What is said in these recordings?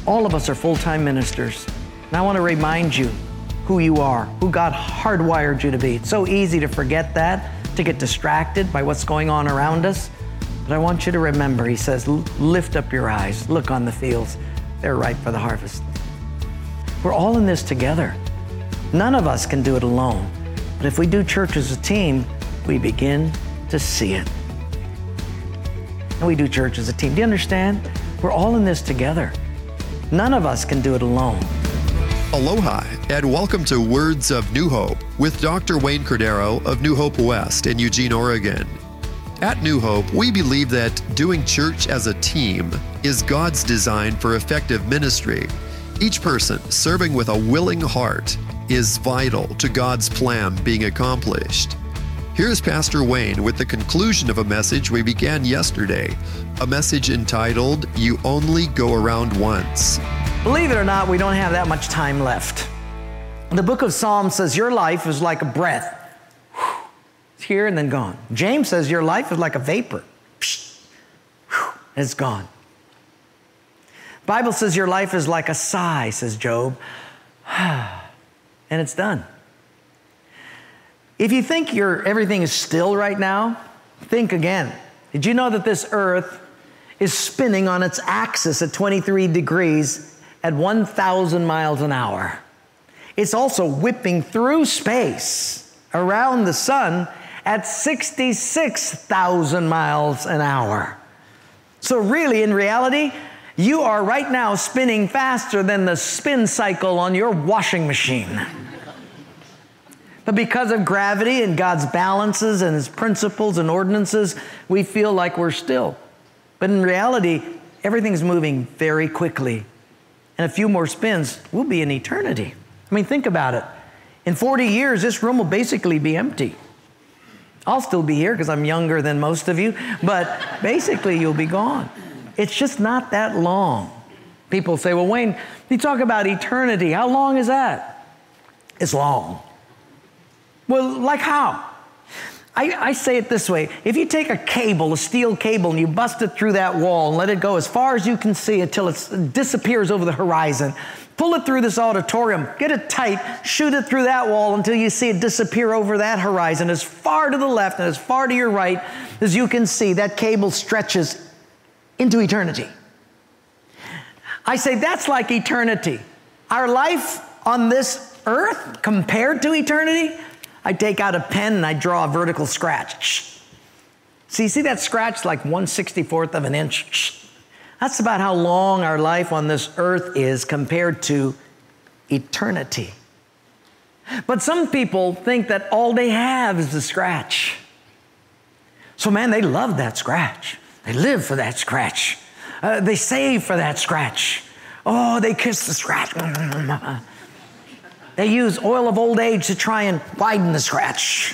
All of us are full-time ministers. And I want to remind you who you are, who God hardwired you to be. It's so easy to forget that, to get distracted by what's going on around us. But I want you to remember, he says, lift up your eyes, look on the fields. They're ripe for the harvest. We're all in this together. None of us can do it alone. But if we do church as a team, we begin to see it. And we do church as a team. Do you understand? We're all in this together. None of us can do it alone. Aloha, and welcome to Words of New Hope with Dr. Wayne Cordero of New Hope West in Eugene, Oregon. At New Hope, we believe that doing church as a team is God's design for effective ministry. Each person serving with a willing heart is vital to God's plan being accomplished. Here's Pastor Wayne with the conclusion of a message we began yesterday, a message entitled, You Only Go Around Once. Believe it or not, we don't have that much time left. The book of Psalms says your life is like a breath. It's here and then gone. James says your life is like a vapor. It's gone. The Bible says your life is like a sigh, says Job. And it's done. If you think everything is still right now, think again. Did you know that this earth is spinning on its axis at 23 degrees at 1,000 miles an hour? It's also whipping through space around the sun at 66,000 miles an hour. So really, in reality, you are right now spinning faster than the spin cycle on your washing machine. But because of gravity and God's balances and His principles and ordinances, we feel like we're still. But in reality, everything's moving very quickly. And a few more spins, we'll be in eternity. I mean, think about it. In 40 years, this room will basically be empty. I'll still be here because I'm younger than most of you, but basically you'll be gone. It's just not that long. People say, well, Wayne, you talk about eternity. How long is that? It's long. Well, like how? I say it this way. If you take a cable, a steel cable, and you bust it through that wall and let it go as far as you can see until it disappears over the horizon, pull it through this auditorium, get it tight, shoot it through that wall until you see it disappear over that horizon, as far to the left and as far to your right as you can see, that cable stretches into eternity. I say that's like eternity. Our life on this earth compared to eternity, I take out a pen and I draw a vertical scratch. See that scratch like 1/64 of an inch? That's about how long our life on this earth is compared to eternity. But some people think that all they have is the scratch. So man, they love that scratch. They live for that scratch. They save for that scratch. Oh, they kiss the scratch. They use oil of old age to try and widen the scratch.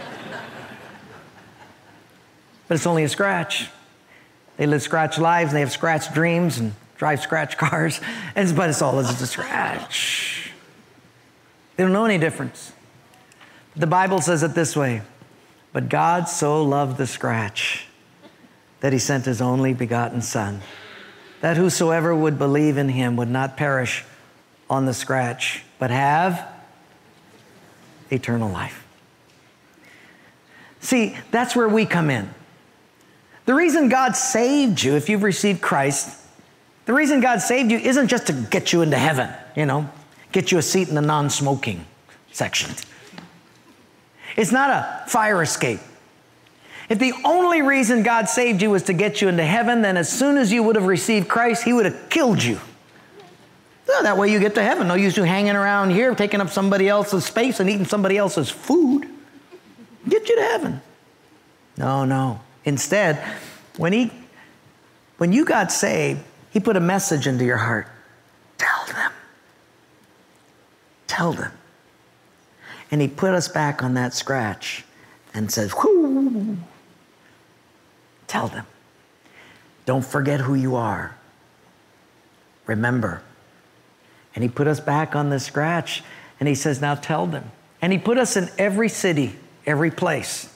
But it's only a scratch. They live scratch lives, and they have scratch dreams, and drive scratch cars, but it's all just a scratch. They don't know any difference. The Bible says it this way, but God so loved the scratch that He sent His only begotten Son, that whosoever would believe in Him would not perish on the scratch, but have eternal life. See, that's where we come in. The reason God saved you, if you've received Christ, the reason God saved you isn't just to get you into heaven, get you a seat in the non-smoking section. It's not a fire escape. If the only reason God saved you was to get you into heaven, then as soon as you would have received Christ, He would have killed you. So that way you get to heaven. No use you hanging around here, taking up somebody else's space and eating somebody else's food. Get you to heaven. No. Instead, when you got saved, He put a message into your heart. Tell them. And He put us back on that scratch and says, whoo, tell them. Don't forget who you are. Remember. And He put us back on the scratch and He says, now tell them. And He put us in every city, every place,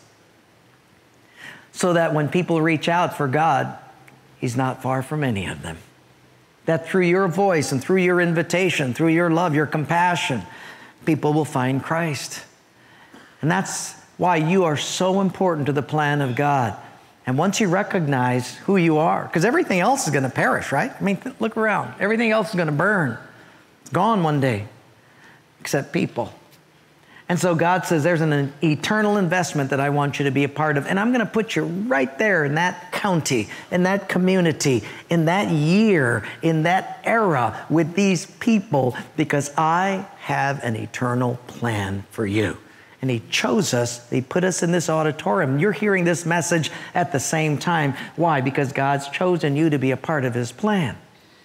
so that when people reach out for God, He's not far from any of them. that through your voice and through your invitation, through your love, your compassion, people will find Christ. And that's why you are so important to the plan of God. And once you recognize who you are, because everything else is going to perish, right? I mean, look around. Everything else is going to burn. It's gone one day, except people. And so God says there's an eternal investment that I want you to be a part of. And I'm going to put you right there in that county, in that community, in that year, in that era with these people, because I have an eternal plan for you. And He chose us. He put us in this auditorium. You're hearing this message at the same time. Why? Because God's chosen you to be a part of His plan.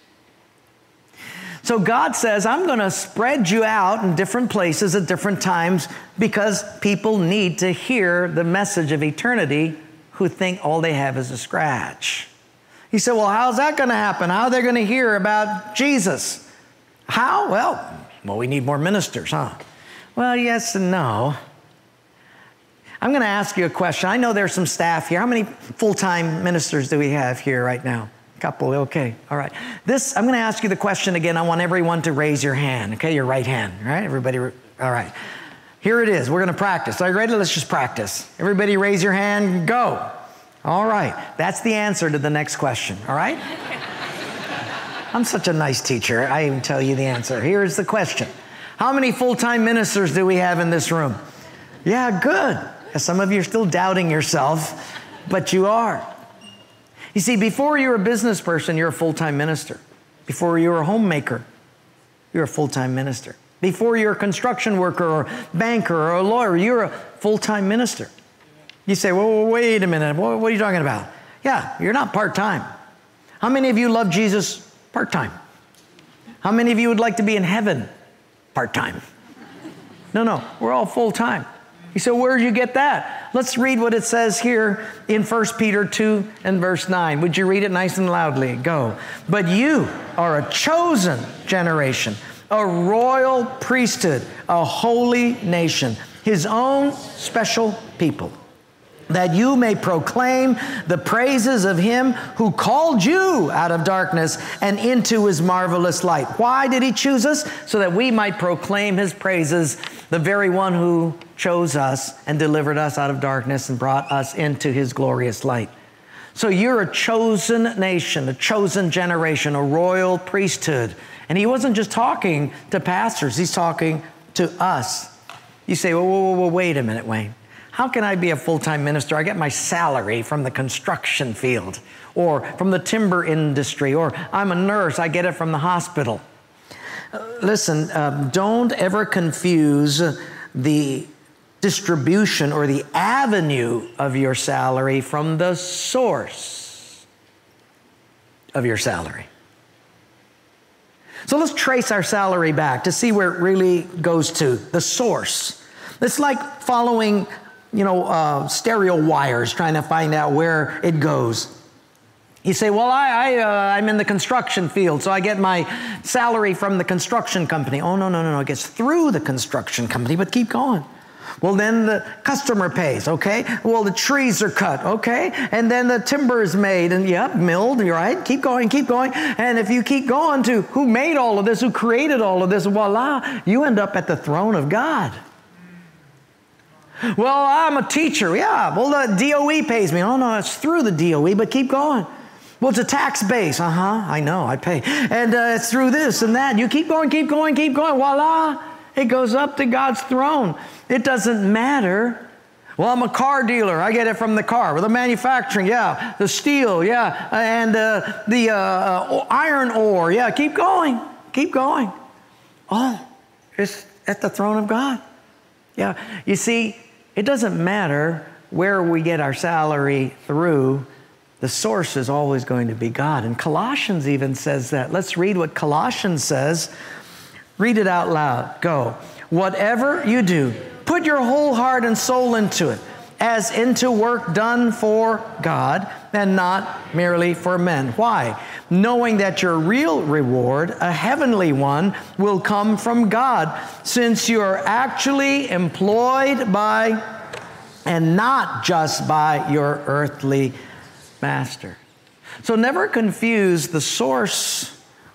So God says, I'm going to spread you out in different places at different times because people need to hear the message of eternity who think all they have is a scratch. He said, well, how's that going to happen? How are they going to hear about Jesus? How? Well, we need more ministers, huh? Well, yes and no. I'm going to ask you a question. I know there's some staff here. How many full-time ministers do we have here right now? Couple, okay, all right. I'm going to ask you the question again. I want everyone to raise your hand, okay, your right hand, all right? Everybody, all right. Here it is. We're going to practice. Are you ready? Let's just practice. Everybody raise your hand, go. All right. That's the answer to the next question, all right? I'm such a nice teacher. I even tell you the answer. Here's the question. How many full-time ministers do we have in this room? Yeah, good. Some of you are still doubting yourself, but you are. You see, before you're a business person, you're a full-time minister. Before you're a homemaker, you're a full-time minister. Before you're a construction worker or banker or a lawyer, you're a full-time minister. You say, well, wait a minute. What are you talking about? Yeah, you're not part-time. How many of you love Jesus part-time? How many of you would like to be in heaven part-time? No, we're all full-time. You say, where did you get that? Let's read what it says here in 1 Peter 2 and verse 9. Would you read it nice and loudly? Go. But you are a chosen generation, a royal priesthood, a holy nation, His own special people, that you may proclaim the praises of Him who called you out of darkness and into His marvelous light. Why did He choose us? So that we might proclaim His praises, the very one who chose us and delivered us out of darkness and brought us into His glorious light. So you're a chosen nation, a chosen generation, a royal priesthood. And He wasn't just talking to pastors, He's talking to us. You say, well, wait a minute, Wayne. How can I be a full-time minister? I get my salary from the construction field or from the timber industry, or I'm a nurse, I get it from the hospital. Listen, don't ever confuse the distribution or the avenue of your salary from the source of your salary. So let's trace our salary back to see where it really goes to, the source. It's like following stereo wires, trying to find out where it goes. You say, well, I'm in the construction field, so I get my salary from the construction company. Oh, no. It gets through the construction company, but keep going. Well, then the customer pays, okay? Well, the trees are cut, okay? And then the timber is made and, milled, you're right? Keep going. And if you keep going to who made all of this, who created all of this, voila, you end up at the throne of God. Well, I'm a teacher. Yeah, well, the DOE pays me. Oh, no, it's through the DOE, but keep going. Well, it's a tax base. I know, I pay. And it's through this and that. You keep going. Voila, it goes up to God's throne. It doesn't matter. Well, I'm a car dealer. I get it from the car. Well, the manufacturing, the steel, and the iron ore. Yeah, keep going. Oh, it's at the throne of God. Yeah, you see, it doesn't matter where we get our salary through. The source is always going to be God. And Colossians even says that. Let's read what Colossians says. Read it out loud. Go. Whatever you do, put your whole heart and soul into it, as into work done for God and not merely for men. Why? Knowing that your real reward, a heavenly one, will come from God, since you are actually employed by and not just by your earthly master. So never confuse the source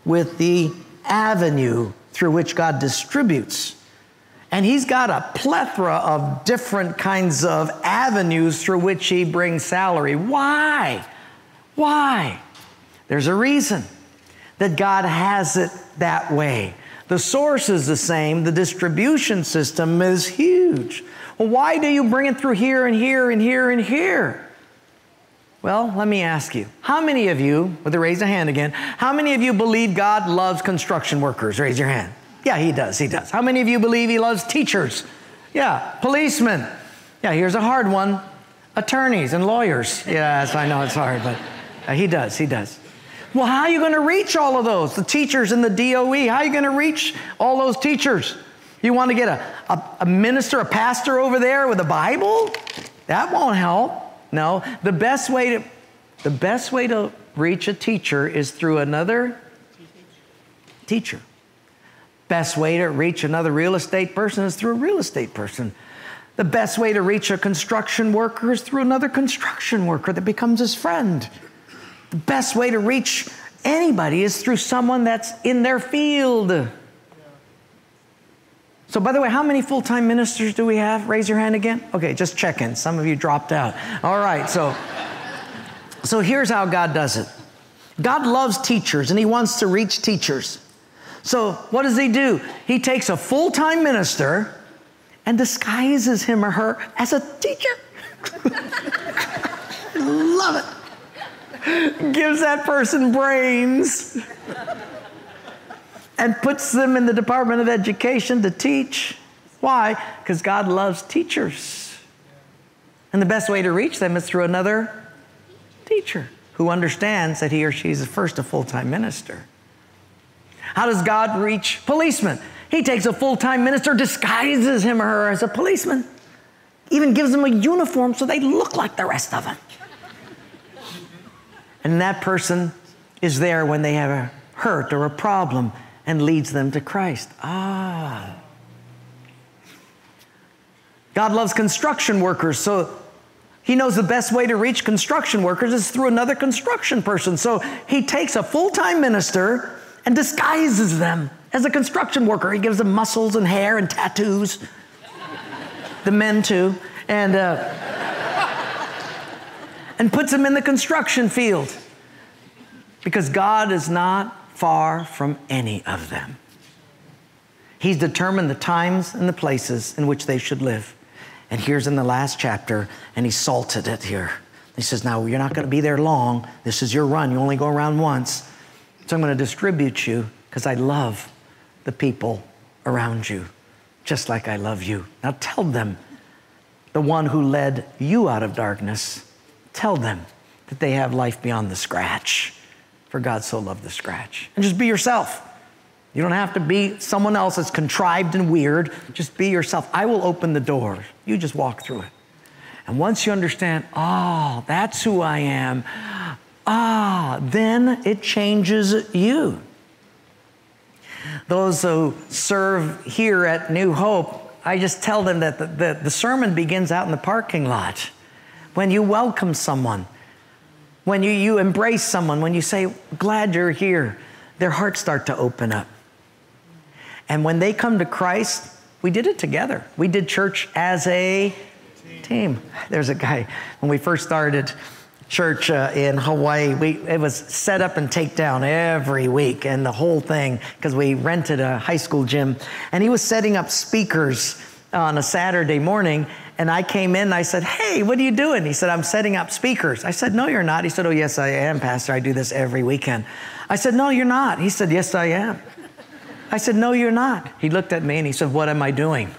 with the avenue through which God distributes. And he's got a plethora of different kinds of avenues through which he brings salary. Why? Why? There's a reason that God has it that way. The source is the same. The distribution system is huge. Well, why do you bring it through here and here and here and here? Well, let me ask you, how many of you, with a raise a hand again, how many of you believe God loves construction workers? Raise your hand. Yeah, he does, he does. How many of you believe he loves teachers? Yeah, policemen. Yeah, here's a hard one. Attorneys and lawyers. Yes, I know it's hard, but he does, he does. Well, how are you going to reach all of those? The teachers in the DOE, how are you going to reach all those teachers? You want to get a minister, a pastor over there with a Bible? That won't help. No, the best way to reach a teacher is through another teacher. Best way to reach another real estate person is through a real estate person. The best way to reach a construction worker is through another construction worker that becomes his friend. The best way to reach anybody is through someone that's in their field. So, by the way, how many full-time ministers do we have? Raise your hand again. Okay, just checking. Some of you dropped out. All right, so here's how God does it. God loves teachers, and he wants to reach teachers. So what does he do? He takes a full-time minister and disguises him or her as a teacher. Love it. Gives that person brains. And puts them in the Department of Education to teach. Why? Because God loves teachers. And the best way to reach them is through another teacher who understands that he or she is first a full-time minister. How does God reach policemen? He takes a full-time minister, disguises him or her as a policeman, even gives them a uniform so they look like the rest of them. And that person is there when they have a hurt or a problem and leads them to Christ. God loves construction workers, so he knows the best way to reach construction workers is through another construction person. So he takes a full-time minister and disguises them as a construction worker. He gives them muscles and hair and tattoos. The men too. And puts them in the construction field. Because God is not far from any of them. He's determined the times and the places in which they should live. And here's in the last chapter, and he salted it here. He says, now you're not going to be there long. This is your run. You only go around once. So I'm going to distribute you because I love the people around you, just like I love you. Now tell them, the one who led you out of darkness, tell them that they have life beyond the scratch. For God so loved the scratch. And just be yourself. You don't have to be someone else that's contrived and weird. Just be yourself. I will open the door. You just walk through it. And once you understand, that's who I am, then it changes you. Those who serve here at New Hope, I just tell them that the sermon begins out in the parking lot. When you welcome someone, when you embrace someone, when you say, glad you're here, their hearts start to open up. And when they come to Christ, we did it together. We did church as a team. There's a guy, when we first started church in Hawaii, it was set up and take down every week, and the whole thing, because we rented a high school gym, and he was setting up speakers on a Saturday morning. And I came in and I said, hey, what are you doing? He said, I'm setting up speakers. I said, no, you're not. He said, oh, yes, I am, Pastor. I do this every weekend. I said, no, you're not. He said, yes, I am. I said, no, you're not. He looked at me and he said, what am I doing?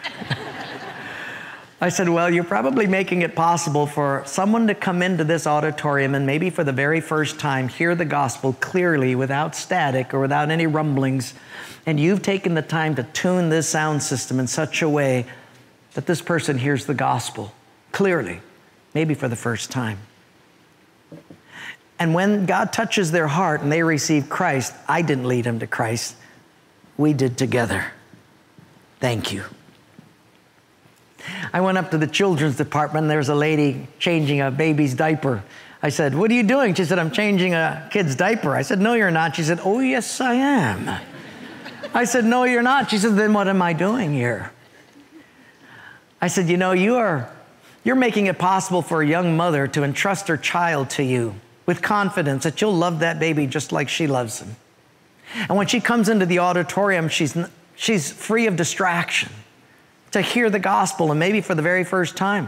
I said, well, you're probably making it possible for someone to come into this auditorium and maybe for the very first time hear the gospel clearly without static or without any rumblings. And you've taken the time to tune this sound system in such a way that this person hears the gospel clearly, maybe for the first time. And when God touches their heart and they receive Christ, I didn't lead them to Christ. We did together. Thank you. I went up to the children's department and there's a lady changing a baby's diaper. I said, what are you doing? She said, I'm changing a kid's diaper. I said, no, you're not. She said, oh, yes, I am. I said, no, you're not. She said, then what am I doing here? I said, you know, you're making it possible for a young mother to entrust her child to you with confidence that you'll love that baby just like she loves him. And when she comes into the auditorium, she's free of distraction to hear the gospel, and maybe for the very first time.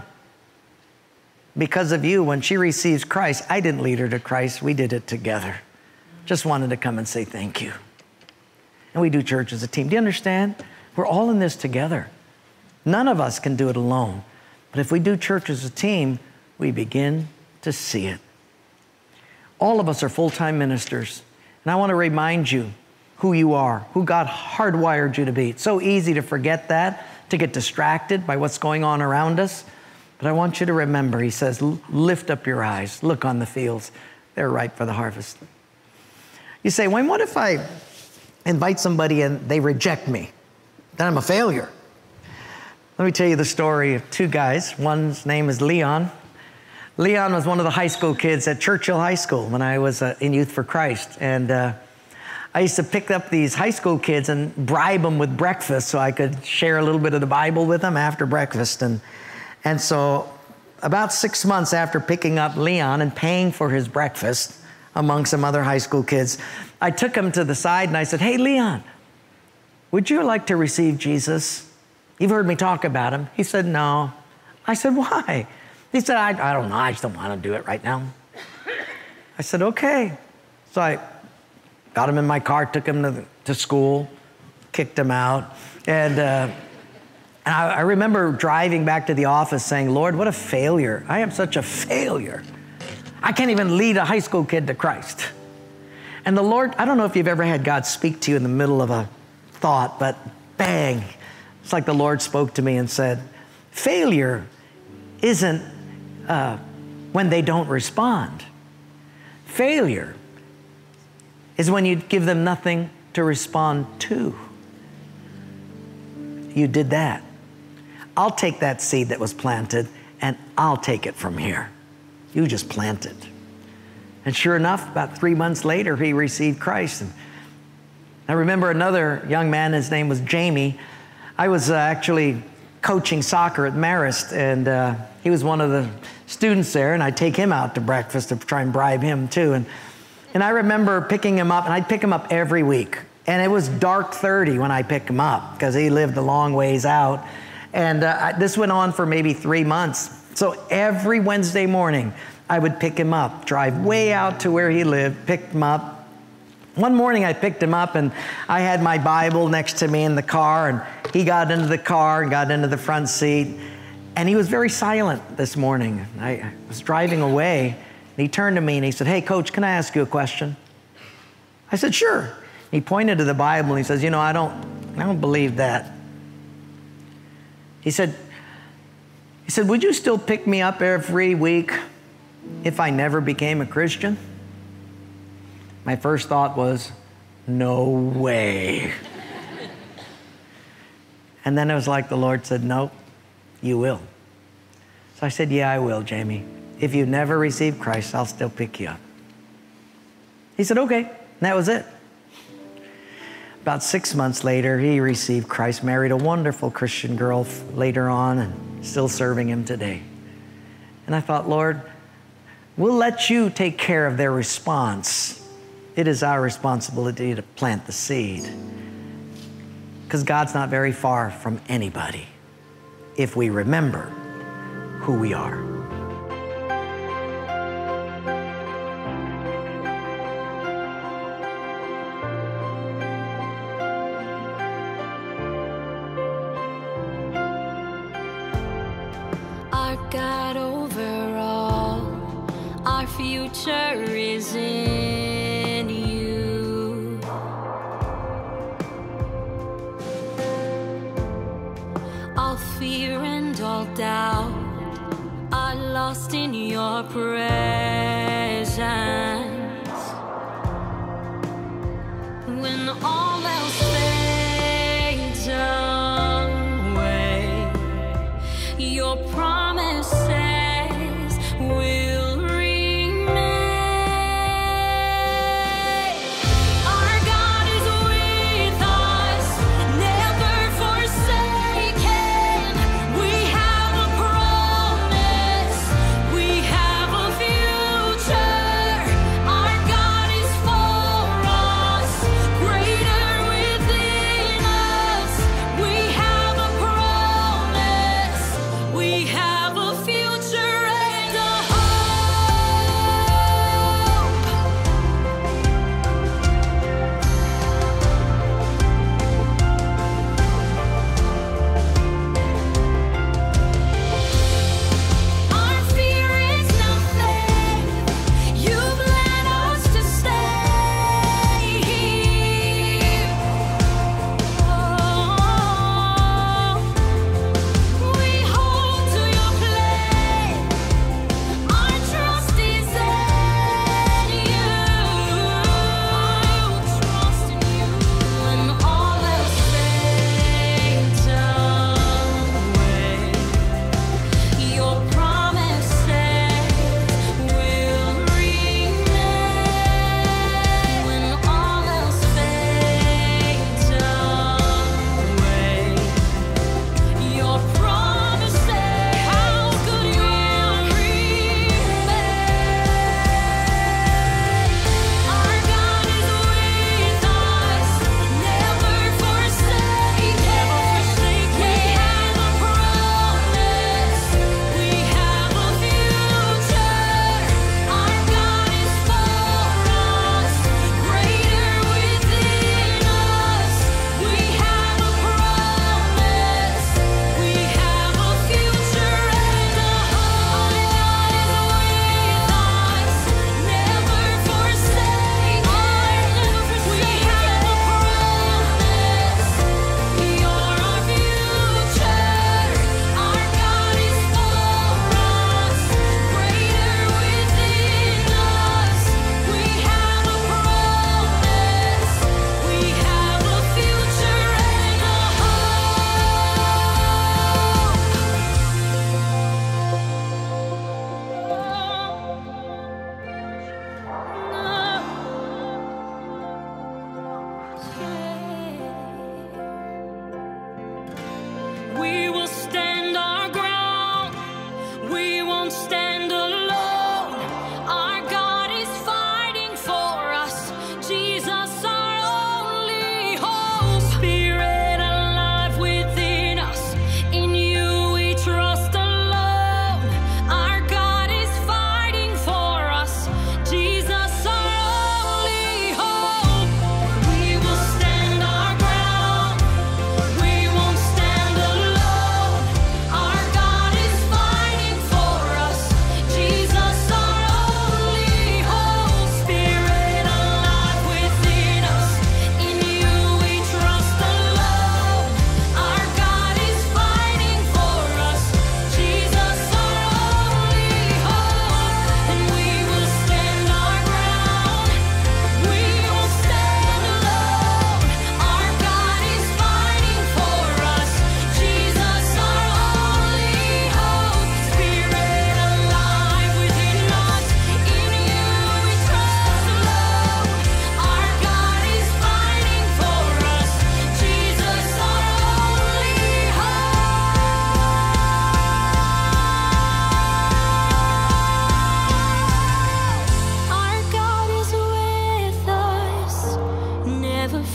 Because of you, when she receives Christ, I didn't lead her to Christ. We did it together. Just wanted to come and say thank you. And we do church as a team. Do you understand? We're all in this together. None of us can do it alone. But if we do church as a team, we begin to see it. All of us are full-time ministers. And I want to remind you who you are, who God hardwired you to be. It's so easy to forget that, to get distracted by what's going on around us. But I want you to remember, he says, lift up your eyes, look on the fields. They're ripe for the harvest. You say, Wayne, what if I invite somebody and they reject me? Then I'm a failure. Let me tell you the story of two guys. One's name is Leon. Leon was one of the high school kids at Churchill High School when I was in Youth for Christ. And I used to pick up these high school kids and bribe them with breakfast so I could share a little bit of the Bible with them after breakfast. And so about 6 months after picking up Leon and paying for his breakfast among some other high school kids, I took him to the side and I said, hey, Leon, would you like to receive Jesus? You've heard me talk about him. He said, no. I said, why? He said, I don't know. I just don't want to do it right now. I said, okay. So I got him in my car, took him to school, kicked him out. And I remember driving back to the office saying, Lord, what a failure. I am such a failure. I can't even lead a high school kid to Christ. And the Lord, I don't know if you've ever had God speak to you in the middle of a thought, but bang, it's like the Lord spoke to me and said, failure isn't when they don't respond. Failure is when you give them nothing to respond to. You did that. I'll take that seed that was planted and I'll take it from here. You just plant it. And sure enough, about 3 months later, he received Christ. And I remember another young man, his name was Jamie. I was actually coaching soccer at Marist, and he was one of the students there, and I'd take him out to breakfast to try and bribe him too. And I remember picking him up, and I'd pick him up every week. And it was dark 30 when I picked him up because he lived a long ways out. And this went on for maybe 3 months. So every Wednesday morning, I would pick him up, drive way out to where he lived, pick him up. One morning I picked him up and I had my Bible next to me in the car, and he got into the car and got into the front seat. And he was very silent this morning. I was driving away and he turned to me and he said, hey, Coach, can I ask you a question? I said, sure. He pointed to the Bible and he says, you know, I don't believe that. He said, would you still pick me up every week if I never became a Christian? My first thought was, no way. And then it was like the Lord said, nope, you will. So I said, yeah, I will, Jamie. If you never receive Christ, I'll still pick you up. He said, okay. And that was it. About 6 months later, he received Christ, married a wonderful Christian girl later on, and still serving him today. And I thought, Lord, we'll let you take care of their response. It is our responsibility to plant the seed. Because God's not very far from anybody if we remember who we are. Our God over all, our future is in you. All fear and all doubt are lost in your presence. When all else fades away, your promises will remain.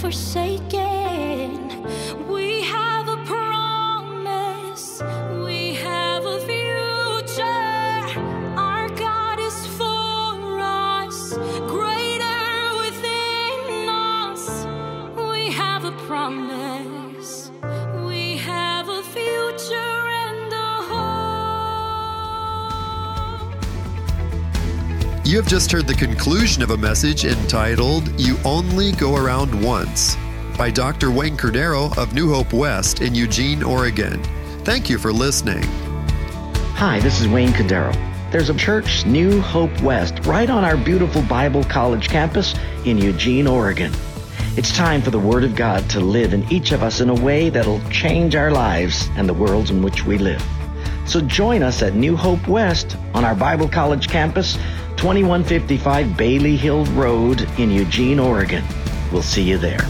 forsaken. We have a promise. We have a future. Our God is for us. Greater within us. We have a promise. We have a future and a hope. You have just heard the conclusion of a message entitled You Only Go Around Once by Dr. Wayne Cordero of New Hope West in Eugene, Oregon. Thank you for listening. Hi, this is Wayne Cordero. There's a church, New Hope West, right on our beautiful Bible College campus in Eugene, Oregon. It's time for the Word of God to live in each of us in a way that'll change our lives and the worlds in which we live. So join us at New Hope West on our Bible College campus, 2155 Bailey Hill Road in Eugene, Oregon. We'll see you there.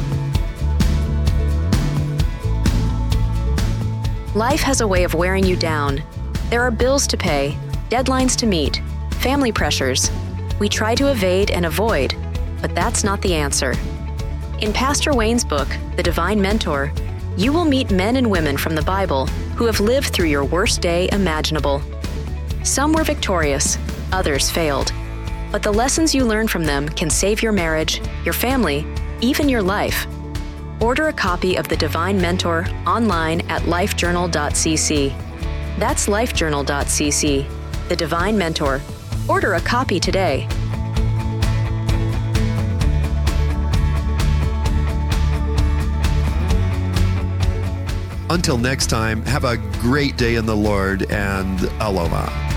Life has a way of wearing you down. There are bills to pay, deadlines to meet, family pressures. We try to evade and avoid, but that's not the answer. In Pastor Wayne's book, The Divine Mentor, you will meet men and women from the Bible who have lived through your worst day imaginable. Some were victorious, others failed. But the lessons you learn from them can save your marriage, your family, even your life. Order a copy of The Divine Mentor online at lifejournal.cc. That's lifejournal.cc. The Divine Mentor. Order a copy today. Until next time, have a great day in the Lord and aloha.